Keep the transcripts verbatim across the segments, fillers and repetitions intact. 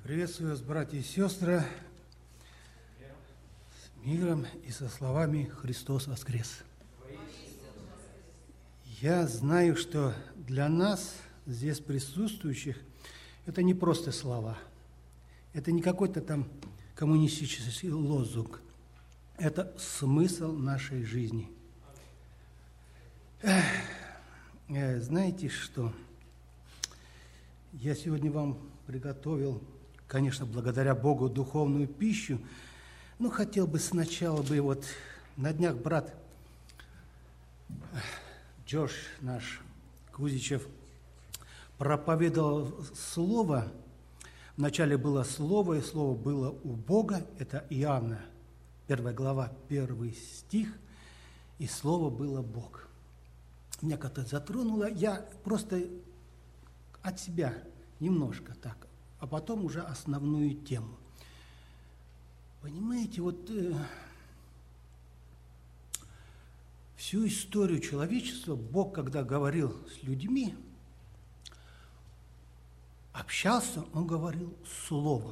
Приветствую вас, братья и сестры, с миром и со словами «Христос воскрес». Я знаю, что для нас, здесь присутствующих, это не просто слова, это не какой-то там коммунистический лозунг, это смысл нашей жизни. Эх, знаете что? Я сегодня вам приготовил, конечно, благодаря Богу, духовную пищу, но хотел бы сначала бы вот на днях брат Джош наш Кузичев проповедовал слово. Вначале было слово, и слово было у Бога, это Иоанна, первая глава, первый стих, и слово было Бог. Меня как-то затронуло, я просто от себя немножко так, а потом уже основную тему. Понимаете, вот э, всю историю человечества Бог, когда говорил с людьми, общался, Он говорил словом.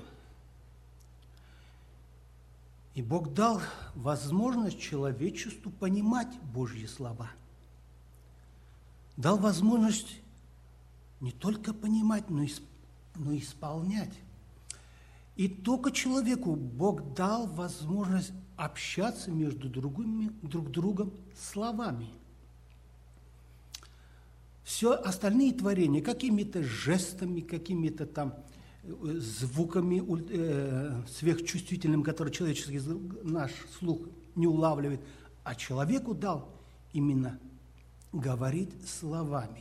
И Бог дал возможность человечеству понимать Божьи слова. Дал возможность не только понимать, но и, но и исполнять. И только человеку Бог дал возможность общаться между другими, друг другом словами. Все остальные творения, какими-то жестами, какими-то там звуками э, сверхчувствительными, которые человеческий наш слух не улавливает, а человеку дал именно говорить словами.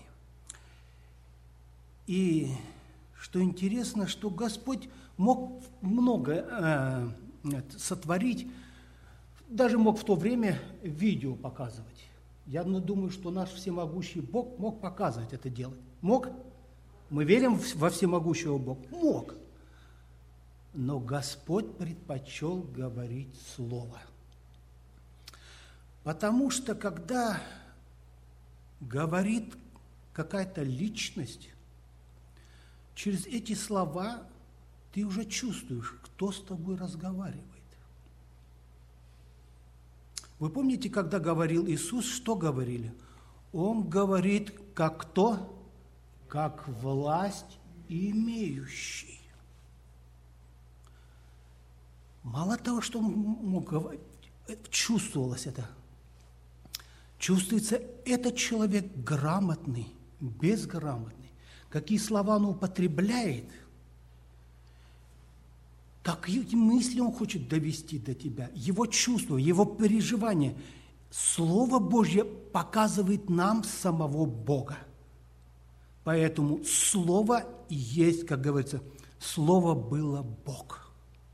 И что интересно, что Господь мог много э, сотворить, даже мог в то время видео показывать. Я думаю, что наш всемогущий Бог мог показывать это делать. Мог? Мы верим во всемогущего Бога? Мог. Но Господь предпочел говорить Слово. Потому что, когда говорит какая-то личность, через эти слова ты уже чувствуешь, кто с тобой разговаривает. Вы помните, когда говорил Иисус, что говорили? Он говорит, как кто? Как власть имеющий. Мало того, что он мог говорить, чувствовалось это. Чувствуется, этот человек грамотный, безграмотный. Какие слова он употребляет, какие мысли он хочет довести до тебя, его чувства, его переживания. Слово Божье показывает нам самого Бога. Поэтому Слово и есть, как говорится, Слово было Бог.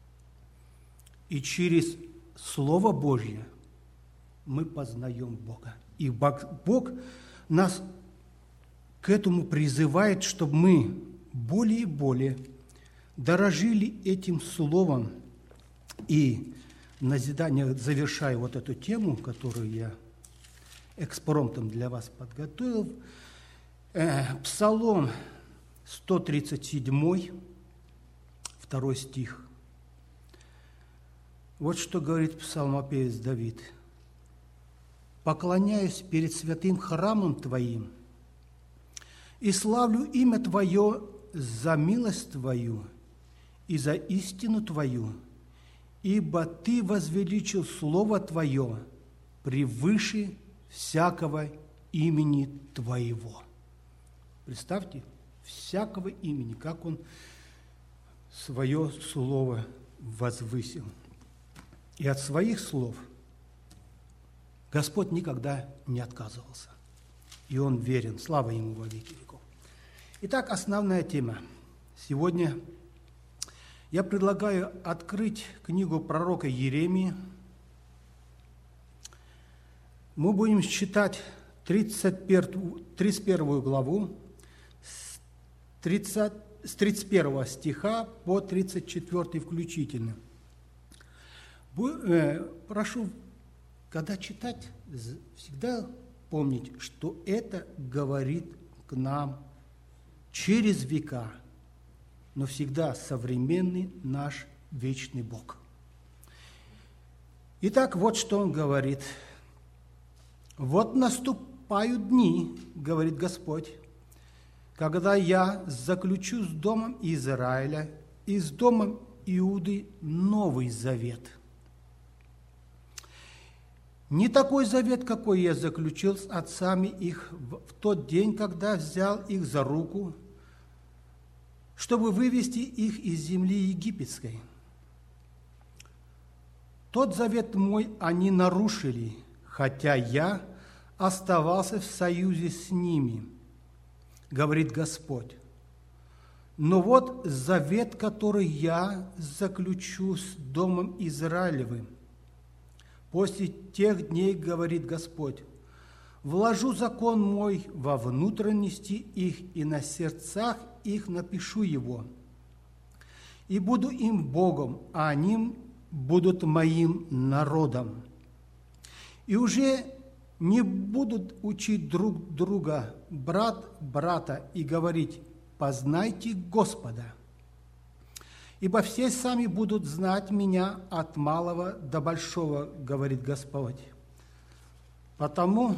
И через Слово Божье мы познаем Бога. И Бог нас к этому призывает, чтобы мы более и более дорожили этим словом. И назидание, завершая вот эту тему, которую я экспромтом для вас подготовил, э, Псалом сто тридцать семь, второй стих. Вот что говорит псалмопевец Давид. «Поклоняюсь перед святым храмом Твоим, и славлю имя Твое за милость Твою и за истину Твою, ибо Ты возвеличил Слово Твое превыше всякого имени Твоего». Представьте, всякого имени, как Он свое Слово возвысил. И от своих слов Господь никогда не отказывался. И Он верен. Слава Ему во веки веков. Итак, основная тема. Сегодня я предлагаю открыть книгу пророка Иеремии. Мы будем читать тридцать первую главу с тридцать первого стиха по тридцать четвёртый включительно. Прошу, когда читать, всегда помнить, что это говорит к нам через века. но всегда современный наш вечный Бог. Итак, вот что Он говорит. «Вот наступают дни, — говорит Господь, — когда я заключу с домом Израиля и с домом Иуды новый завет. Не такой завет, какой я заключил с отцами их в тот день, когда взял их за руку, чтобы вывести их из земли египетской. Тот завет мой они нарушили, хотя я оставался в союзе с ними, говорит Господь. Но вот завет, который я заключу с домом Израилевым, после тех дней, говорит Господь, вложу закон мой во внутренности их, и на сердцах их напишу его, и буду им Богом, а они будут моим народом. И уже не будут учить друг друга, брат брата, и говорить: познайте Господа, ибо все сами будут знать меня от малого до большого, говорит Господь, потому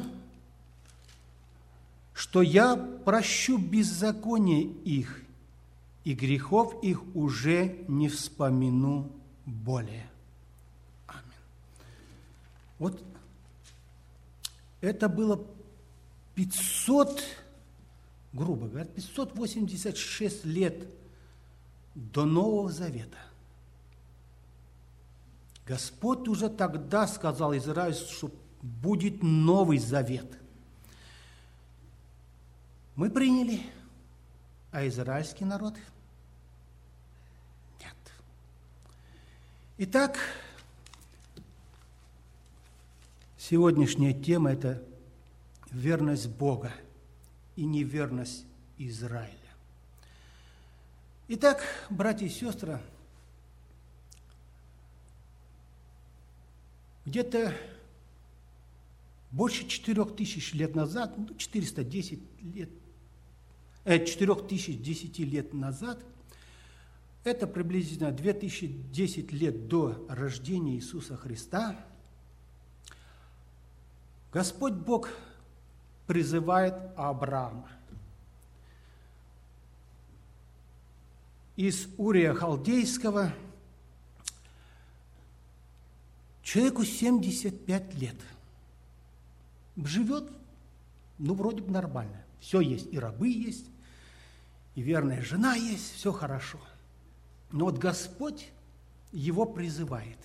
что я прощу беззаконие их, и грехов их уже не вспомину более». Аминь. Вот это было пятьсот, грубо говоря, пятьсот восемьдесят шесть лет до Нового Завета. Господь уже тогда сказал Израилю, что будет Новый Завет. Мы приняли, а израильский народ нет. Итак, сегодняшняя тема – это верность Бога и неверность Израиля. Итак, братья и сестры, где-то больше четырех тысяч лет назад, ну, четыреста десять лет, э, четырех тысяч десяти лет назад, это приблизительно две тысячи десять лет до рождения Иисуса Христа, Господь Бог призывает Авраама из Урия Халдейского. Человеку семьдесят пять лет. Живет, ну, вроде бы нормально. Все есть, и рабы есть, и верная жена есть, все хорошо. Но вот Господь его призывает.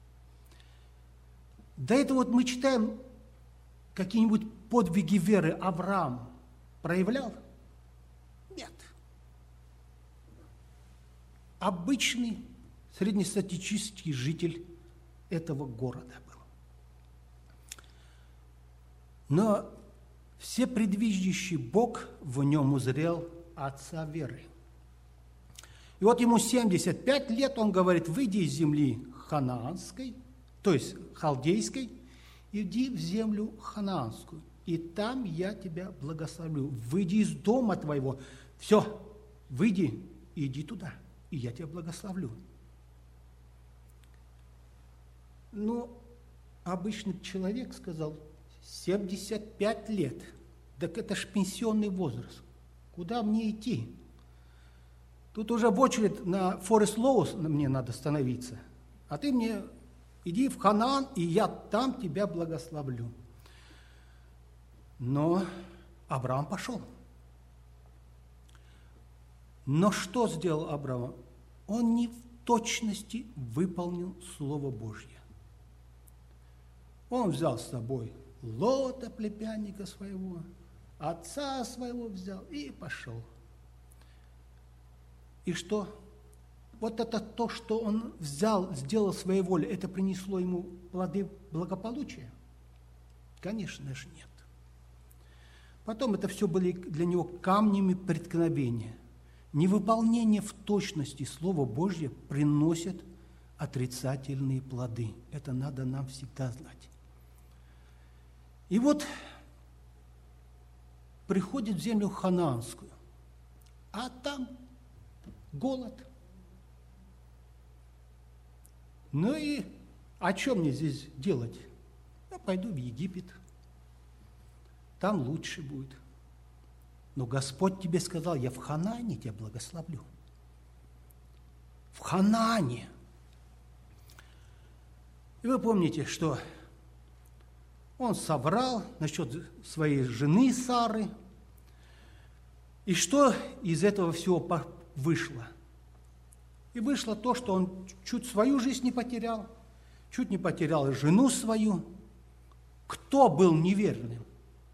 До этого вот мы читаем, какие-нибудь подвиги веры Авраам проявлял? Нет. Обычный среднестатистический житель этого города был. Но всепредвидящий Бог в нем узрел отца веры. И вот ему семьдесят пять лет, он говорит: выйди из земли ханаанской, то есть халдейской, иди в землю ханаанскую, и там я тебя благословлю. Выйди из дома твоего, все, выйди и иди туда, и я тебя благословлю. Но обычный человек сказал: семьдесят пять лет, так это ж пенсионный возраст, куда мне идти? Тут уже в очередь на Форест Лоус мне надо становиться, а ты мне иди в Ханаан, и я там тебя благословлю. Но Авраам пошел. Но что сделал Авраам? Он не в точности выполнил Слово Божье. Он взял с собой Лота, племянника своего, отца своего взял и пошел. И что? Вот это то, что он взял, сделал своей волей, это принесло ему плоды благополучия? Конечно же, нет. Потом это все были для него камнями преткновения. Невыполнение в точности Слова Божьего приносит отрицательные плоды. Это надо нам всегда знать. И вот приходит в землю ханаанскую, а там голод. Ну и о чем мне здесь делать? Я пойду в Египет, там лучше будет. Но Господь тебе сказал, я в Ханаане тебя благословлю. В Ханаане. И вы помните, что он соврал насчет своей жены Сары. И что из этого всего вышло? И вышло то, что он чуть свою жизнь не потерял, чуть не потерял и жену свою. Кто был неверным?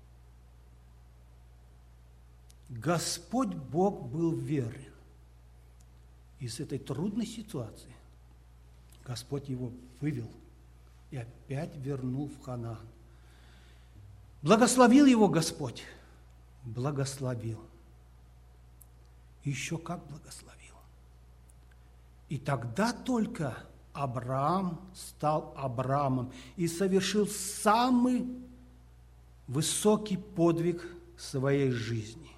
Господь Бог был верен. Из этой трудной ситуации Господь его вывел и опять вернул в Ханаан. Благословил его Господь? Благословил. Еще как благословил. И тогда только Авраам стал Авраамом и совершил самый высокий подвиг своей жизни,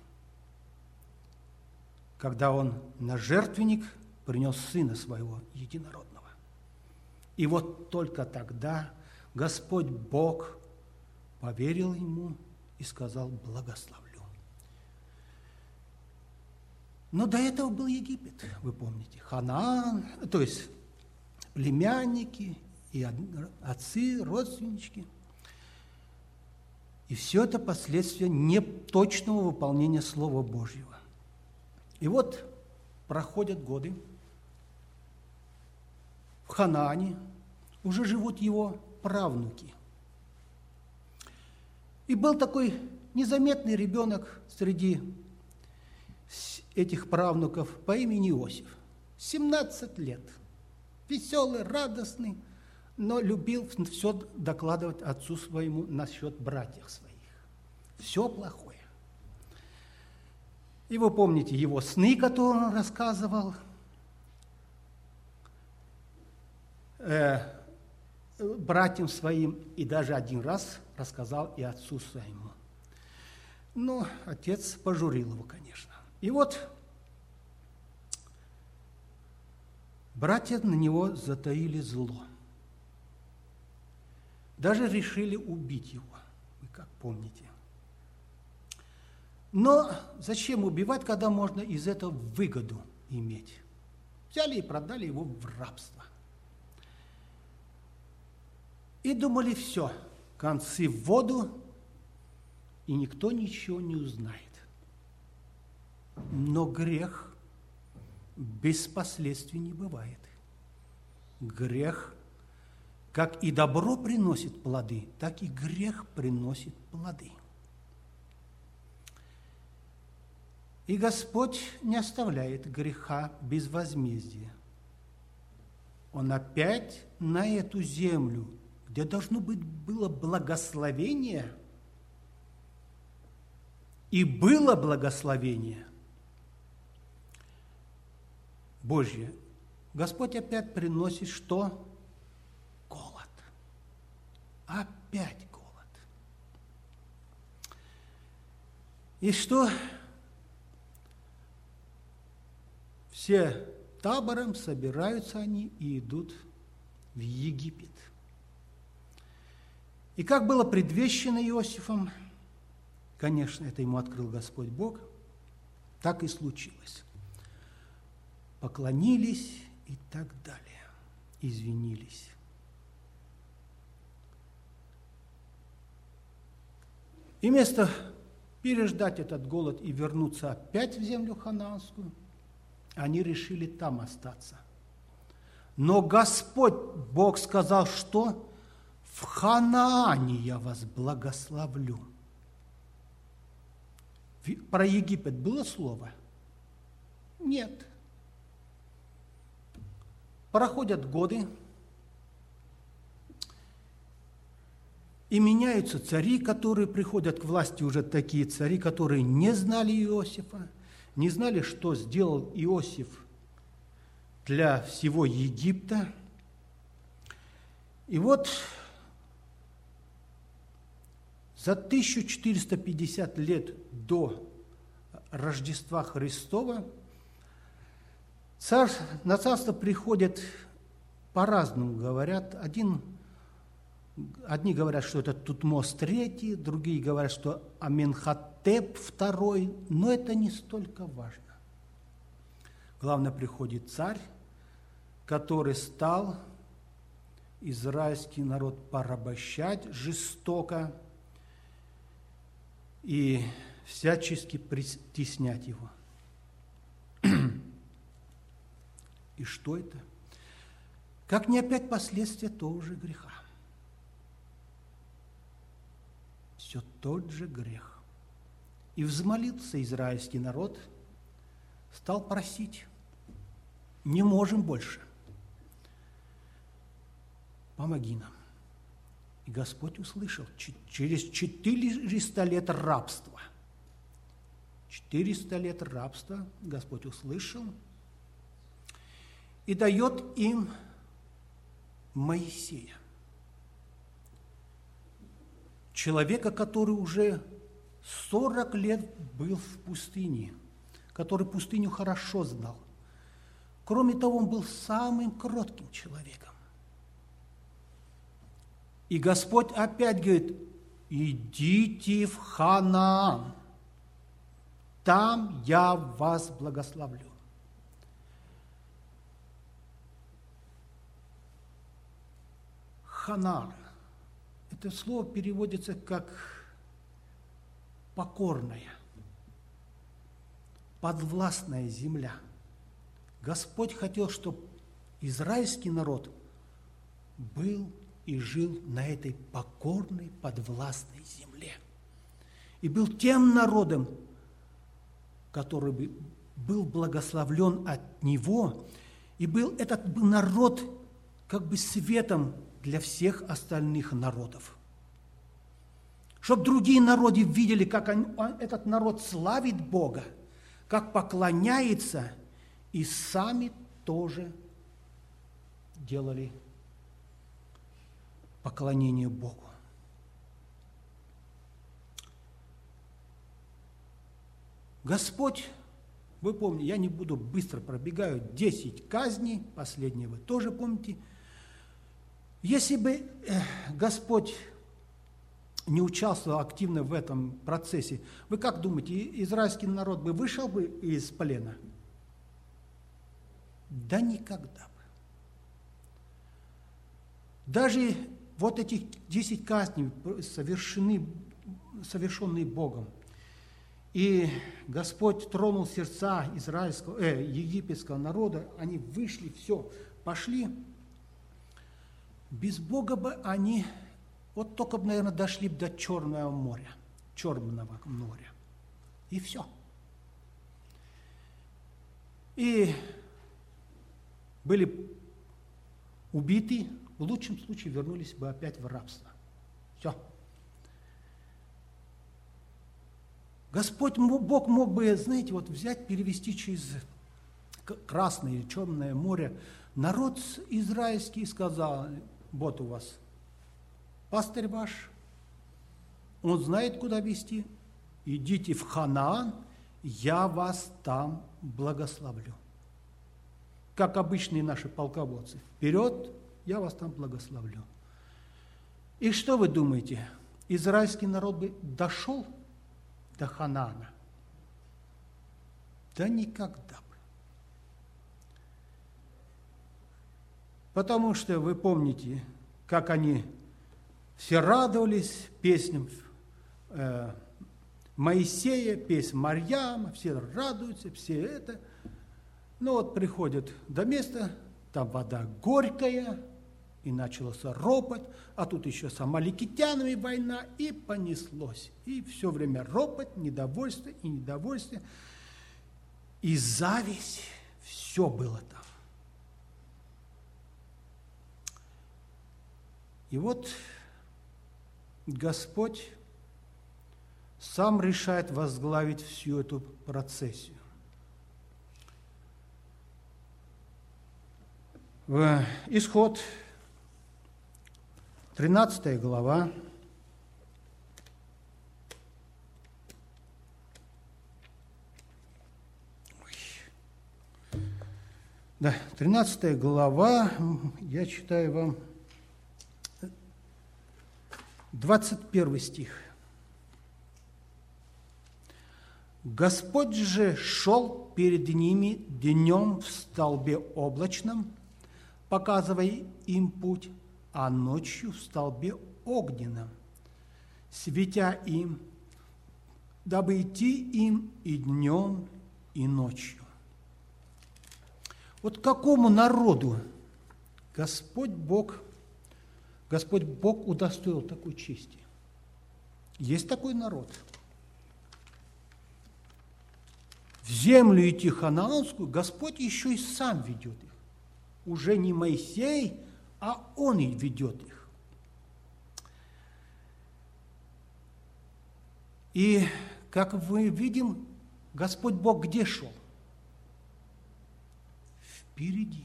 когда он на жертвенник принес сына своего единородного. И вот только тогда Господь Бог поверил ему и сказал: благословлю. Но до этого был Египет, вы помните, Ханаан, то есть племянники и отцы, родственнички. И все это последствия неточного выполнения Слова Божьего. И вот проходят годы, в Ханаане уже живут его правнуки. И был такой незаметный ребенок среди этих правнуков по имени Иосиф. семнадцать лет. Веселый, радостный, но любил все докладывать отцу своему насчет братьев своих. Все плохое. И вы помните его сны, которые он рассказывал э, братьям своим, и даже один раз рассказал и отцу своему. Но отец пожурил его, конечно. И вот братья на него затаили зло. Даже решили убить его, вы как помните. Но зачем убивать, когда можно из этого выгоду иметь? Взяли и продали его в рабство. И думали, все, концы в воду, и никто ничего не узнает. Но грех без последствий не бывает. Грех, как и добро приносит плоды, так и грех приносит плоды. И Господь не оставляет греха без возмездия. Он опять на эту землю, где должно быть было благословение, и было благословение Божье, Господь опять приносит что? Голод. Опять голод. И что? Все табором собираются они и идут в Египет. И как было предвещено Иосифом, конечно, это ему открыл Господь Бог, так и случилось. Поклонились и так далее, извинились. И вместо переждать этот голод и вернуться опять в землю ханаанскую, они решили там остаться. Но Господь Бог сказал, что в Ханаане я вас благословлю. Про Египет было слово? Нет. Проходят годы, и меняются цари, которые приходят к власти, уже такие цари, которые не знали Иосифа, не знали, что сделал Иосиф для всего Египта. И вот за тысячу четыреста пятьдесят лет до Рождества Христова Царь, на царство приходят по-разному, говорят. Один, одни говорят, что это Тутмос третий, другие говорят, что Аменхотеп второй, но это не столько важно. Главное, приходит царь, который стал израильский народ порабощать жестоко и всячески притеснять его. И что это? Как не опять последствия того же греха. Все тот же грех. И взмолился израильский народ, стал просить: не можем больше. Помоги нам. И Господь услышал через четыреста лет рабства. четыреста лет рабства Господь услышал и дает им Моисея, человека, который уже сорок лет был в пустыне, который пустыню хорошо знал. Кроме того, он был самым кротким человеком. И Господь опять говорит: идите в Ханаан, там я вас благословлю. Ханаан. Это слово переводится как покорная, подвластная земля. Господь хотел, чтобы израильский народ был и жил на этой покорной, подвластной земле. И был тем народом, который был благословлен от Него, и был этот народ как бы светом для всех остальных народов. Чтобы другие народы видели, как он, он, этот народ славит Бога, как поклоняется, и сами тоже делали поклонение Богу. Господь, вы помните, я не буду быстро пробегаю, десять казней, последние вы тоже помните. Если бы Господь не участвовал активно в этом процессе, вы как думаете, израильский народ бы вышел бы из плена? Да никогда бы. Даже вот эти десять казней совершены, совершенные Богом, и Господь тронул сердца израильского, э, египетского народа, они вышли, все, пошли. Без Бога бы они вот только бы, наверное, дошли бы до Черного моря, Черного моря. И все. И были убиты, в лучшем случае вернулись бы опять в рабство. Все. Господь, Бог мог бы, знаете, вот взять, перевести через Красное или Черное море народ израильский и сказал: вот у вас пастырь ваш, он знает, куда вести, идите в Ханаан, я вас там благословлю. Как обычные наши полководцы. Вперед, я вас там благословлю. И что вы думаете, израильский народ бы дошел до Ханаана? Да никогда бы. Потому что вы помните, как они все радовались песням э, Моисея, песнь Марьяма, все радуются, все это. Но вот приходят до места, там вода горькая, и начался ропот, а тут еще с амаликитянами война, и понеслось. И все время ропот, недовольство и недовольство, и зависть, все было там. И вот Господь сам решает возглавить всю эту процессию. В Исход, тринадцатая глава, Да, тринадцатая глава, я читаю вам двадцать первый стих. «Господь же шел перед ними днем в столбе облачном, показывая им путь, а ночью в столбе огненном, светя им, дабы идти им и днем, и ночью». Вот какому народу Господь Бог, Господь Бог удостоил такой чести? Есть такой народ. В землю идти ханаанскую Господь еще и сам ведет их. Уже не Моисей, а Он и ведет их. И, как мы видим, Господь Бог где шел? Впереди.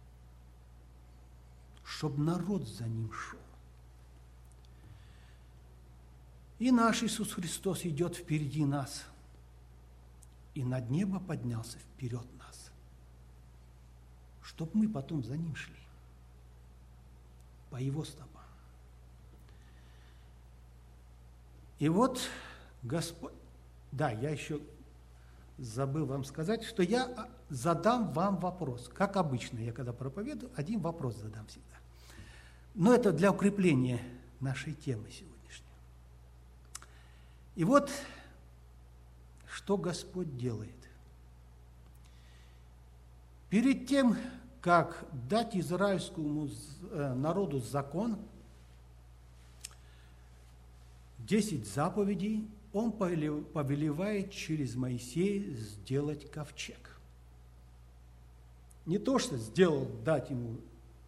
Чтобы народ за Ним шел. И наш Иисус Христос идет впереди нас. И над небо поднялся вперед нас, чтобы мы потом за Ним шли, по Его стопам. И вот Господь, да, я еще забыл вам сказать, что я задам вам вопрос, как обычно, я когда проповедую, один вопрос задам всегда. Но это для укрепления нашей темы сегодняшней. И вот что Господь делает? Перед тем, как дать израильскому народу закон, десять заповедей, Он повелевает через Моисея сделать ковчег. Не то, что сделал, дать ему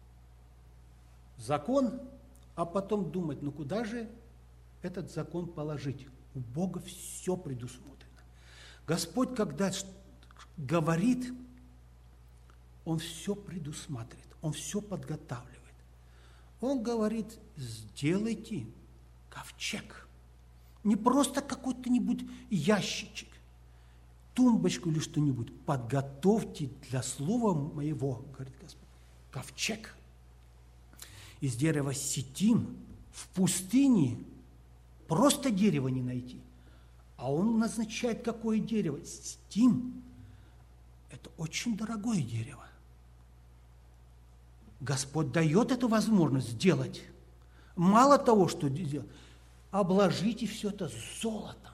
закон, а потом думать, ну куда же этот закон положить? У Бога все предусмотрено. Господь, когда говорит, Он все предусматривает, Он все подготавливает. Он говорит, сделайте ковчег. Не просто какой-то-нибудь ящичек, тумбочку или что-нибудь. Подготовьте для слова моего, говорит Господь, ковчег. Из дерева ситим в пустыне просто дерево не найти. А Он назначает, какое дерево. Ситим – это очень дорогое дерево. Господь дает эту возможность сделать. Мало того, что делать, обложите все это золотом.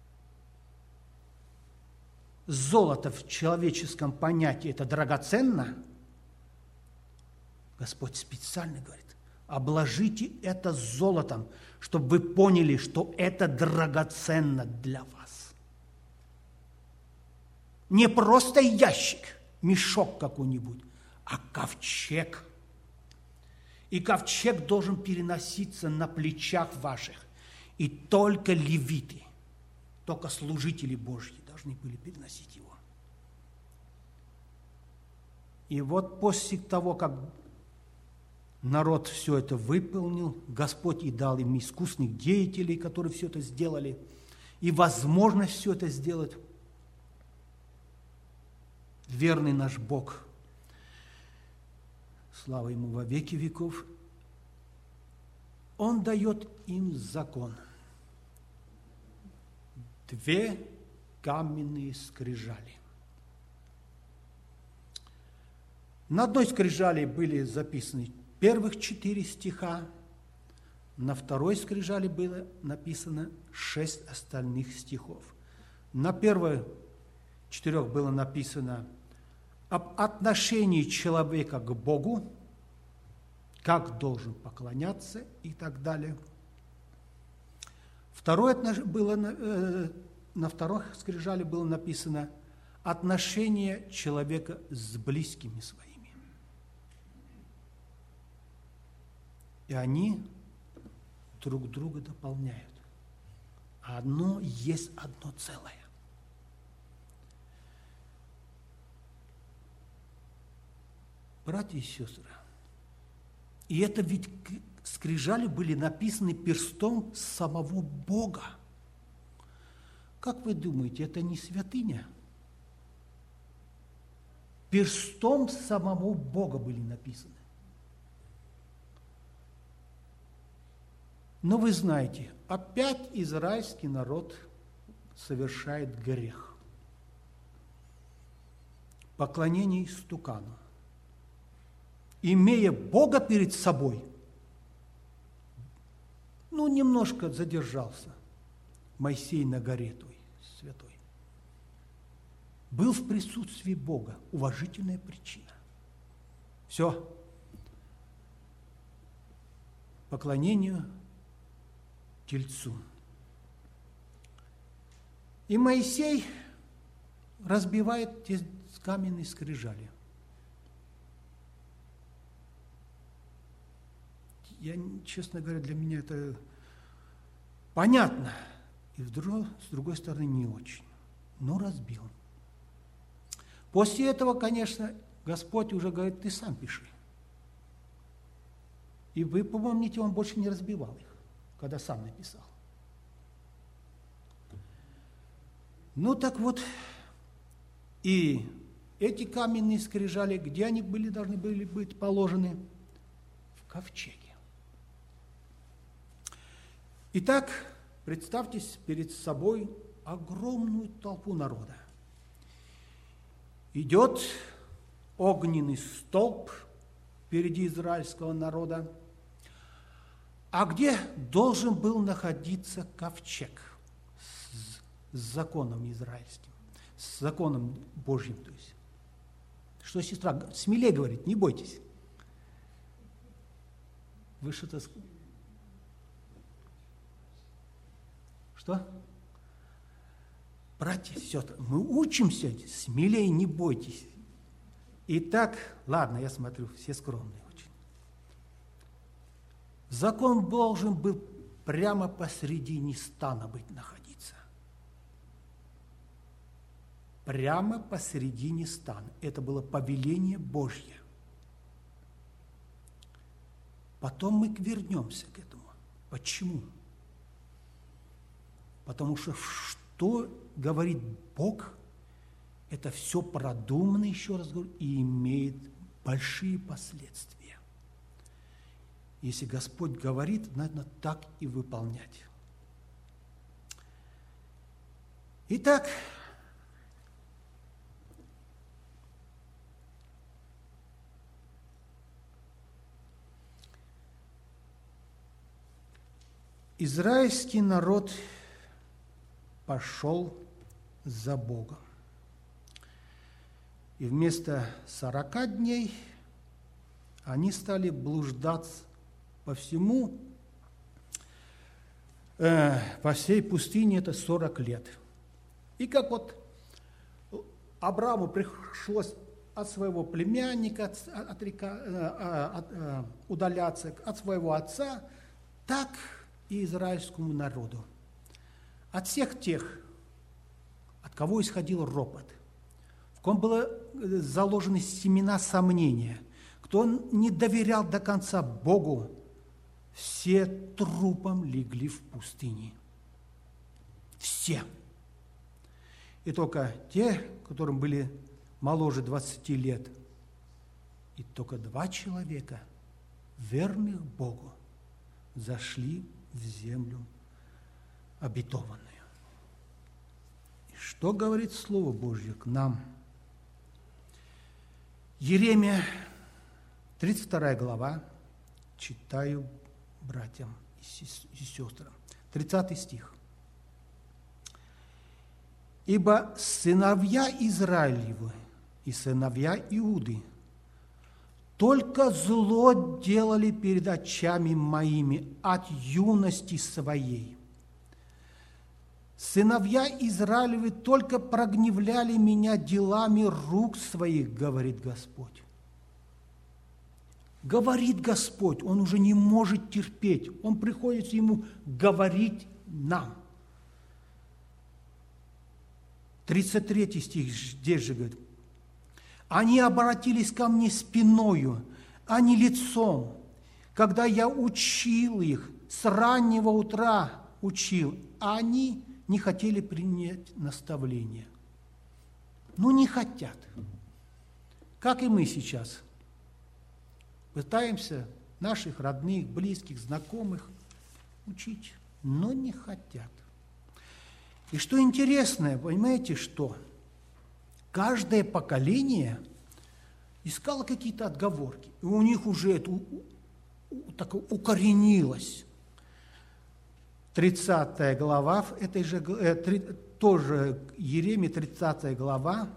Золото в человеческом понятии – это драгоценно. Господь специально говорит, обложите это золотом, чтобы вы поняли, что это драгоценно для вас. Не просто ящик, мешок какой-нибудь, а ковчег. И ковчег должен переноситься на плечах ваших. И только левиты, только служители Божьи должны были переносить его. И вот после того, как народ все это выполнил, Господь и дал им искусных деятелей, которые все это сделали, и возможность все это сделать. Верный наш Бог, слава Ему во веки веков, Он дает им закон. Две каменные скрижали. На одной скрижали были записаны первых четыре стиха, на второй скрижали было написано шесть остальных стихов. На первой четырех было написано об отношении человека к Богу, как должен поклоняться и так далее. Второе было, э, на второй скрижали было написано отношение человека с близкими своими. И они друг друга дополняют. Одно есть одно целое. Братья и сестры, и это ведь скрижали были написаны перстом самого Бога. Как вы думаете, это не святыня? перстом самого Бога были написаны. Но вы знаете, опять израильский народ совершает грех. Поклонение истукану. Имея Бога перед собой, ну, немножко задержался Моисей на горе той святой. Был в присутствии Бога. Уважительная причина. Все. Поклонению тельцу. И Моисей разбивает те каменные скрижали. Я, честно говоря, для меня это понятно. И вдруг, с другой стороны, не очень. Но разбил. После этого, конечно, Господь уже говорит, ты сам пиши. И вы помните, он больше не разбивал их, когда сам написал. Ну так вот, и эти каменные скрижали, где они были, должны были быть положены? В ковчеге. Итак, представьте перед собой огромную толпу народа. Идет огненный столб впереди израильского народа. А где должен был находиться ковчег с, с законом израильским, с законом Божьим, то есть? Что, сестра, смелее говорит, не бойтесь. Вы что-то... Что? Братья, сестры, мы учимся, смелее, не бойтесь. Итак, ладно, я смотрю, все скромные очень. Закон должен был прямо посредине стана быть находиться. Прямо посредине стана. Это было повеление Божье. Потом мы вернемся к этому. Почему? Потому что что говорит Бог, это все продумано, еще раз говорю, и имеет большие последствия. Если Господь говорит, надо так и выполнять. Итак, израильский народ пошел за Богом. И вместо сорока дней они стали блуждать по всему, э, по всей пустыне, это сорок лет. И как вот Аврааму пришлось от своего племянника от, от, от, от, от, удаляться, от своего отца, так и израильскому народу. От всех тех, от кого исходил ропот, в ком было заложены семена сомнения, кто не доверял до конца Богу, все трупом легли в пустыне. Все. И только те, которым были моложе двадцати лет, и только два человека, верных Богу, зашли в землю обетованную. И что говорит Слово Божье к нам? Иеремия, тридцать вторая глава, читаю братьям и сестрам. тридцатый стих. «Ибо сыновья Израилевы и сыновья Иуды только зло делали перед очами моими от юности своей. Сыновья Израилевы только прогневляли меня делами рук своих, говорит Господь». Говорит Господь, Он уже не может терпеть, Он приходится Ему говорить нам. тридцать третий стих здесь же говорит: «Они обратились ко мне спиною, а не лицом, когда я учил их, с раннего утра учил, а они не хотели принять наставление». Ну, не хотят. как и мы сейчас, пытаемся наших родных, близких, знакомых учить, но не хотят. И что интересно, понимаете, что каждое поколение искало какие-то отговорки, и у них уже это у, у, так укоренилось. тридцатая глава, этой же, э, три, тоже Иеремия, тридцатая глава,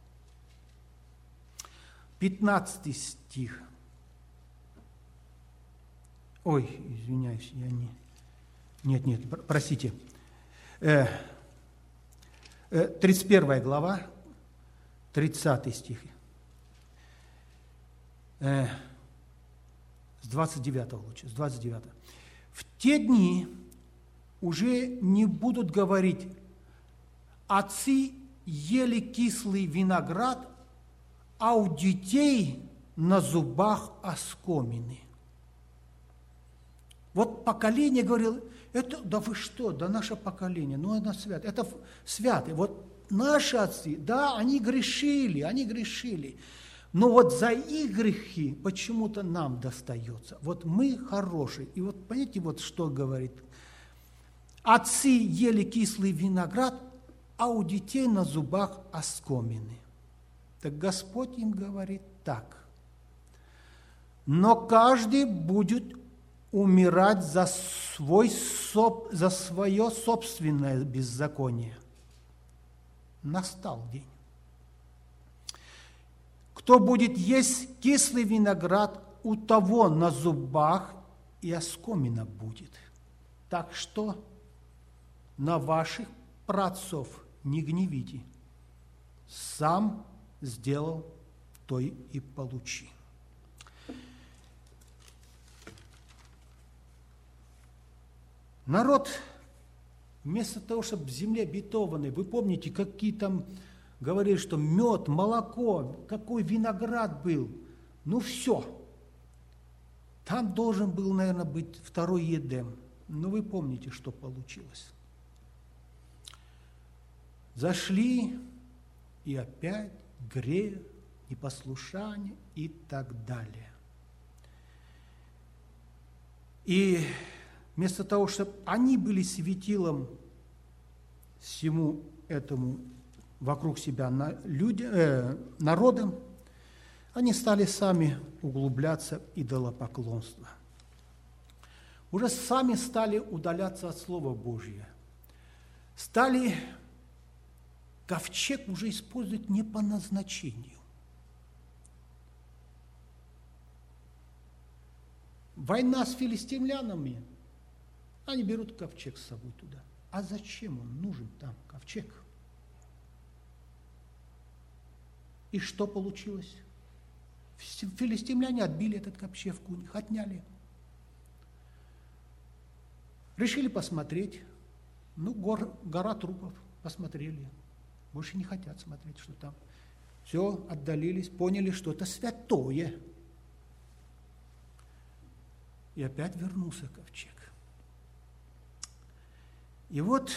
пятнадцатый стих. Ой, извиняюсь, я не... Нет, нет, простите. Э, э, тридцать первая глава, тридцатый стих. Э, с двадцать девятого лучше, с двадцать девятого. В те дни уже не будут говорить: отцы ели кислый виноград, а у детей на зубах оскомины. Вот поколение говорило: это, да вы что, да наше поколение, ну это свято, это святые. Вот наши отцы, да, они грешили, они грешили. Но вот за их грехи почему-то нам достается. Вот мы хорошие. И вот понимаете, вот что говорит: отцы ели кислый виноград, а у детей на зубах оскомины. Так Господь им говорит так: но каждый будет умирать за, свой, за свое собственное беззаконие. Настал день. Кто будет есть кислый виноград, у того на зубах и оскомина будет. Так что на ваших праотцов не гневите. Сам сделал, то и получи. Народ, вместо того, чтобы в земле обетованной, вы помните, какие там говорили, что мед, молоко, какой виноград был. Ну все. Там должен был, наверное, быть второй Едем. Но вы помните, что получилось. Зашли, и опять грех, непослушание и так далее. И вместо того, чтобы они были светилом всему этому вокруг себя людям, э, народам, они стали сами углубляться в идолопоклонство. Уже сами стали удаляться от Слова Божьего. Стали ковчег уже использовать не по назначению. Война с филистимлянами, они берут ковчег с собой туда. А зачем он нужен там, ковчег? И что получилось? Филистимляне отбили этот ковчег у них, отняли. Решили посмотреть. Ну, гор, гора трупов, посмотрели. Больше не хотят смотреть, что там. Все, отдалились, поняли, что это святое. И опять вернулся ковчег. И вот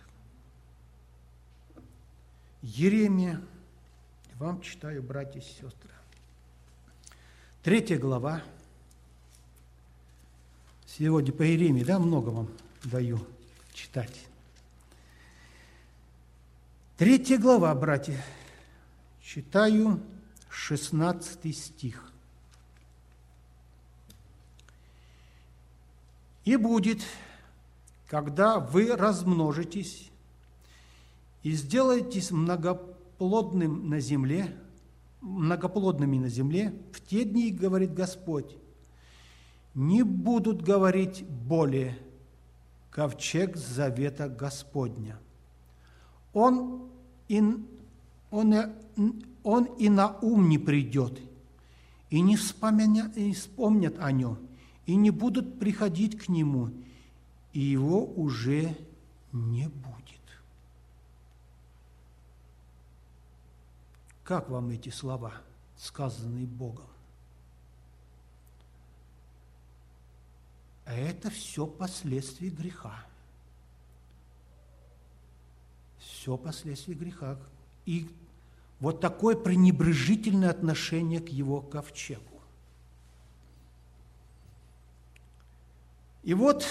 Иеремия, вам читаю, братья и сестры. Третья глава. Сегодня по Иеремии, да, много вам даю читать. Третья глава, братья. Читаю шестнадцатый стих. «И будет, когда вы размножитесь и сделаетесь многоплодным на земле, многоплодными на земле, в те дни, говорит Господь, не будут говорить более ковчег завета Господня. Он и, он, он и на ум не придет, и не вспомнят, и вспомнят о нем, и не будут приходить к нему, и его уже не будет». Как вам эти слова, сказанные Богом? А это все последствия греха. Все последствия греха. И вот такое пренебрежительное отношение к его ковчегу. И вот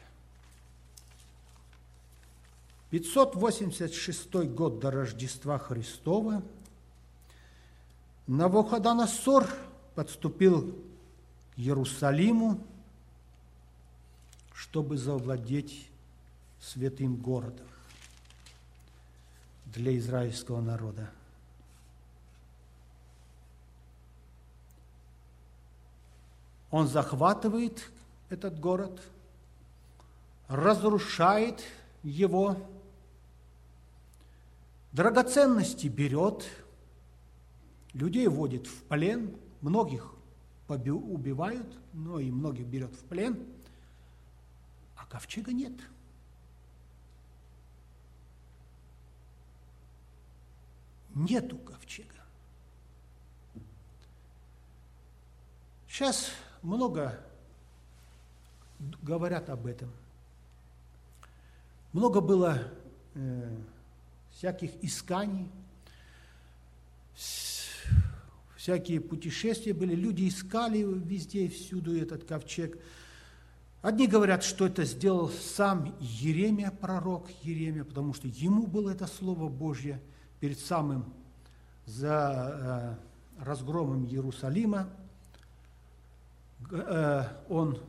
пятьсот восемьдесят шестой год до Рождества Христова Навуходоносор подступил к Иерусалиму, чтобы завладеть святым городом для израильского народа. Он захватывает этот город, разрушает его, драгоценности берет, людей вводит в плен, многих убивают, но и многих берет в плен, а ковчега нет. Нету ковчега. Сейчас много говорят об этом. Много было э, всяких исканий, всякие путешествия были, люди искали везде и всюду этот ковчег. Одни говорят, что это сделал сам Иеремия, пророк Иеремия, потому что ему было это Слово Божье перед самым за э, разгромом Иерусалима. Э, он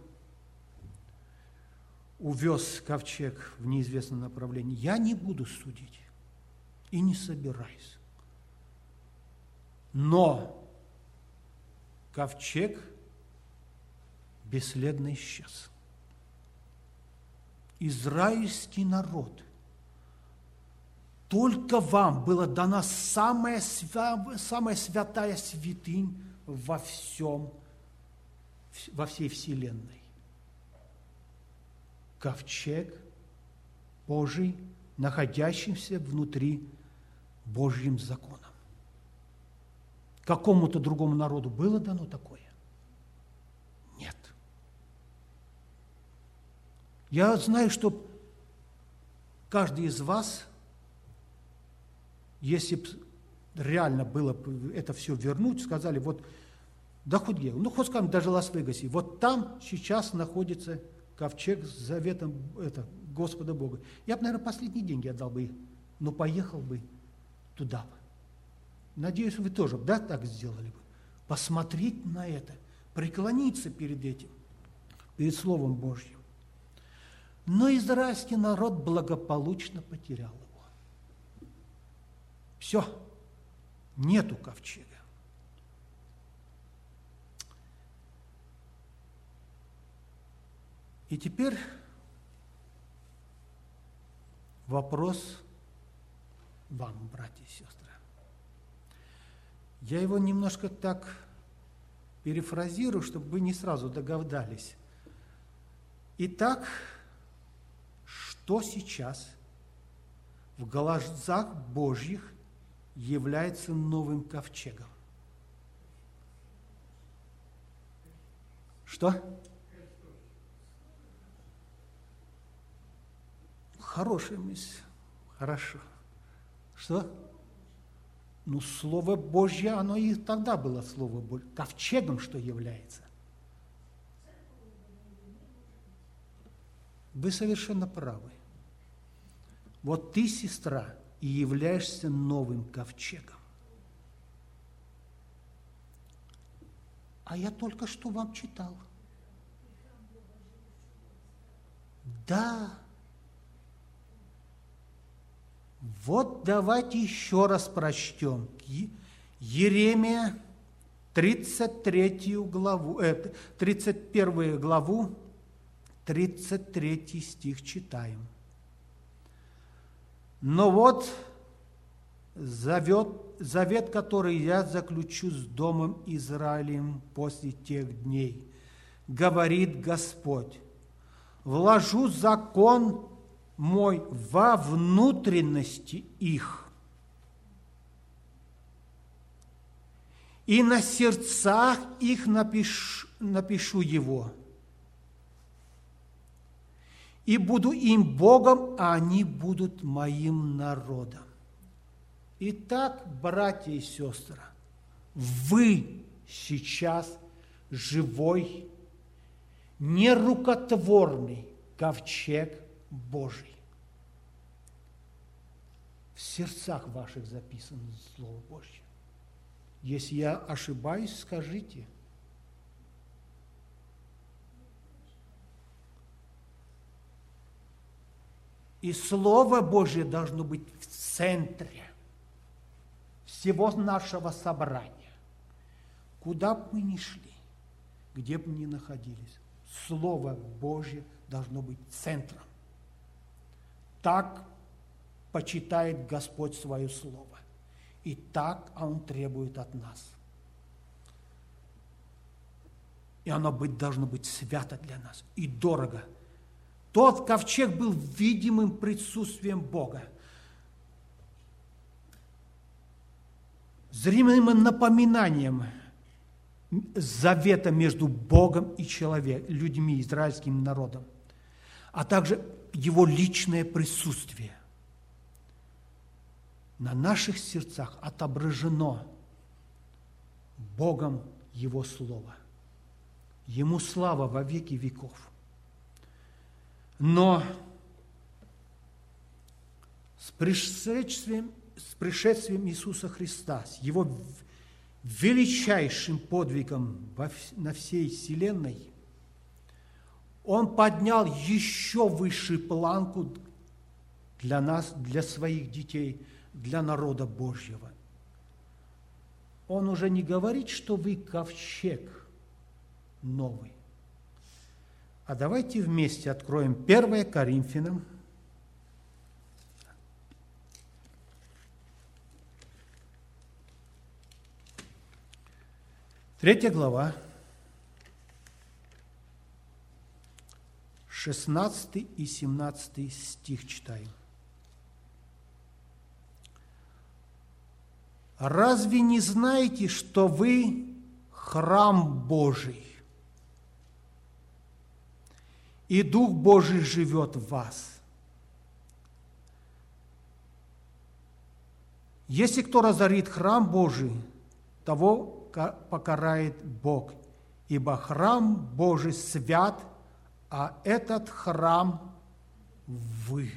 увез ковчег в неизвестном направлении. Я не буду судить и не собираюсь. Но ковчег бесследно исчез. Израильский народ, только вам была дана самая, свя... самая святая святынь во всем, во всей вселенной. Ковчег Божий, находящийся внутри Божьим законом. Какому-то другому народу было дано такое? Нет. Я знаю, что каждый из вас, если бы реально было это все вернуть, сказали, вот, да хоть где, ну хоть скажем, даже Лас-Вегасе, вот там сейчас находится ковчег с заветом это, Господа Бога. Я бы, наверное, последние деньги отдал бы, но поехал бы туда. Надеюсь, вы тоже, да, так сделали бы. Посмотреть на это, преклониться перед этим, перед Словом Божьим. Но израильский народ благополучно потерял его. Все, нету ковчега. И теперь вопрос вам, братья и сестры. Я его немножко так перефразирую, чтобы вы не сразу догадались. Итак, что сейчас в глазах Божьих является новым ковчегом? Что? Хорошая мысль. Хорошо. Что? Ну, Слово Божье, оно и тогда было Слово Божье. Ковчегом что является? Вы совершенно правы. Вот ты, сестра, и являешься новым ковчегом. А я только что вам читал. Да. Вот давайте еще раз прочтем. Иеремия, тридцать третью главу, э, тридцать первую главу, тридцать третий стих читаем. Но вот завет, завет, который я заключу с домом Израилем после тех дней, говорит Господь, вложу закон мой во внутренности их, и на сердцах их напишу, напишу его, и буду им Богом, а они будут моим народом. Итак, братья и сестры, вы сейчас живой, нерукотворный ковчег Божий. В сердцах ваших записано Слово Божье. Если я ошибаюсь, скажите. И Слово Божье должно быть в центре всего нашего собрания. Куда бы мы ни шли, где бы ни находились, Слово Божье должно быть центром. Так почитает Господь свое Слово. И так Он требует от нас. И оно быть, должно быть свято для нас и дорого. Тот ковчег был видимым присутствием Бога. Зримым напоминанием завета между Богом и человеком, людьми, израильским народом, а также Его личное присутствие. На наших сердцах отображено Богом Его Слово. Ему слава во веки веков. Но с пришествием, с пришествием Иисуса Христа, с Его величайшим подвигом на всей вселенной, Он поднял еще выше планку для нас, для своих детей, для народа Божьего. Он уже не говорит, что вы ковчег новый. А давайте вместе откроем первое Коринфянам, третья глава, шестнадцатый и семнадцатый стих читаем. «Разве не знаете, что вы храм Божий, и Дух Божий живет в вас? Если кто разорит храм Божий, того покарает Бог, ибо храм Божий свят, а этот храм вы».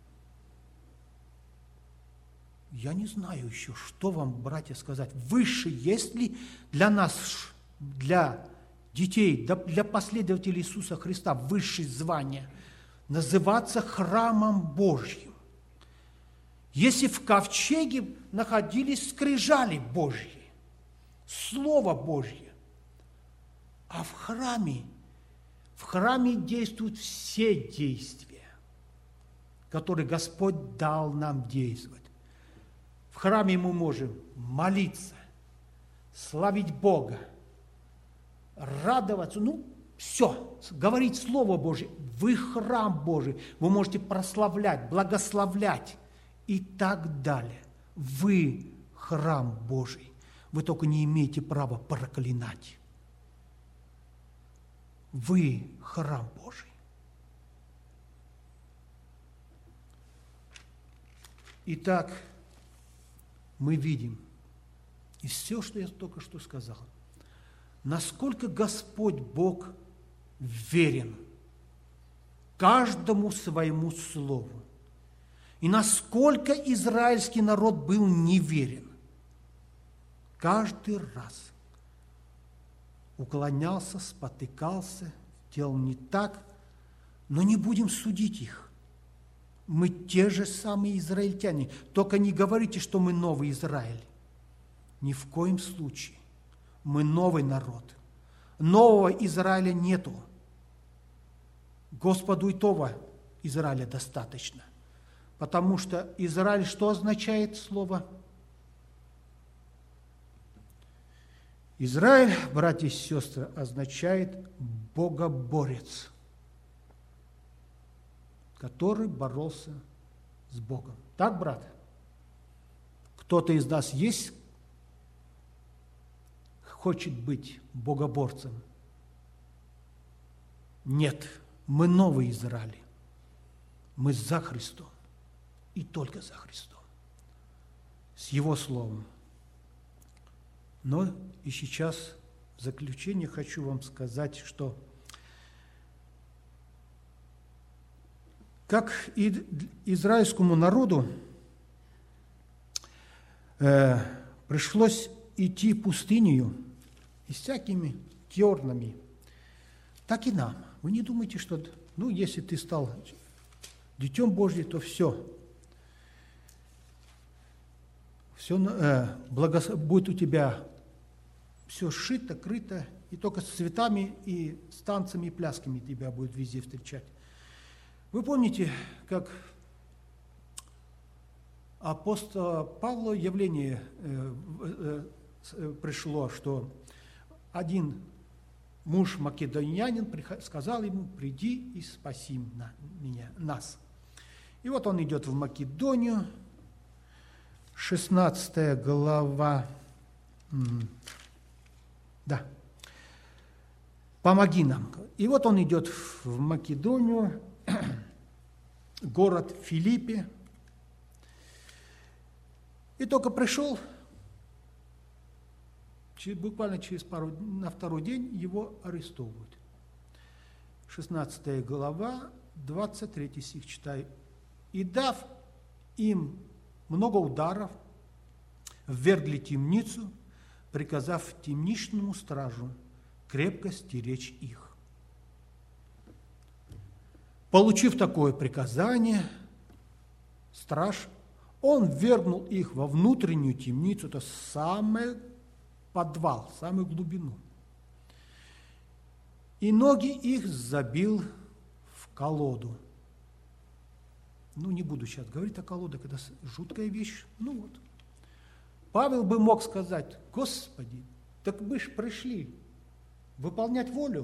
Я не знаю еще, что вам, братья, сказать. Выше есть ли для нас, для детей, для последователей Иисуса Христа высшее звание называться храмом Божьим? Если в ковчеге находились скрижали Божьи, Слово Божье, а в храме, в храме действуют все действия, которые Господь дал нам действовать. В храме мы можем молиться, славить Бога, радоваться, ну, все, говорить Слово Божье. Вы храм Божий, вы можете прославлять, благословлять и так далее. Вы храм Божий, вы только не имеете права проклинать. Вы храм Божий. Итак, мы видим, и все, что я только что сказал, насколько Господь Бог верен каждому своему слову, и насколько израильский народ был неверен. Каждый раз уклонялся, спотыкался, делал не так, но не будем судить их. Мы те же самые израильтяне. Только не говорите, что мы новый Израиль. Ни в коем случае. Мы новый народ. Нового Израиля нету. Господу и того Израиля достаточно. Потому что Израиль, что означает слово? Израиль, братья и сестры, означает богоборец, который боролся с Богом. Так, брат? Кто-то из нас есть, хочет быть богоборцем? Нет, мы новый Израиль. Мы за Христом и только за Христом. с Его Словом. Но и сейчас в заключение хочу вам сказать, что как и израильскому народу э, пришлось идти пустынью и всякими тернами, так и нам. Вы не думайте, что, ну, если ты стал Детем Божьим, то все. Все э, благос... будет у тебя все сшито, крыто, и только с цветами и с танцами и плясками тебя будет везде встречать. Вы помните, как апостола Павла явление э, э, э, пришло, что один муж македонянин сказал ему: приди и спаси на, меня, нас. И вот он идет в Македонию, шестнадцатая глава, да, помоги нам. И вот он идет в Македонию, город Филиппе, и только пришел, буквально через пару, на второй день его арестовывают. шестнадцатая глава, двадцать третий стих читаю. «И дав им много ударов, ввергли темницу, приказав темничному стражу крепко стеречь их». Получив такое приказание, страж, он ввергнул их во внутреннюю темницу, то самый подвал, самую глубину. И ноги их забил в колоду. Ну, не буду сейчас говорить о колодах, это жуткая вещь. Ну вот. Павел бы мог сказать: Господи, так мы же пришли выполнять волю.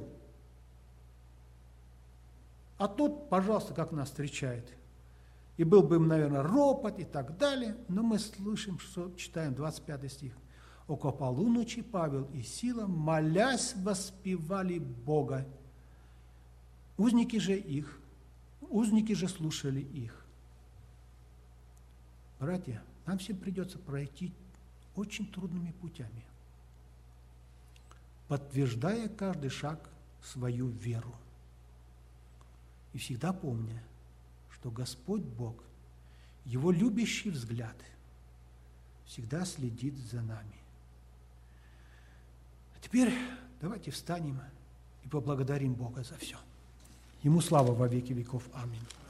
А тут, пожалуйста, как нас встречает. И был бы, наверное, ропот и так далее. Но мы слышим, что читаем двадцать пятый стих. «Около полуночи Павел и Сила, молясь, воспевали Бога. Узники же их, узники же слушали их». Братья, нам всем придется пройти очень трудными путями, подтверждая каждый шаг свою веру. И всегда помня, что Господь Бог, Его любящий взгляд всегда следит за нами. А теперь давайте встанем и поблагодарим Бога за все. Ему слава во веки веков. Аминь.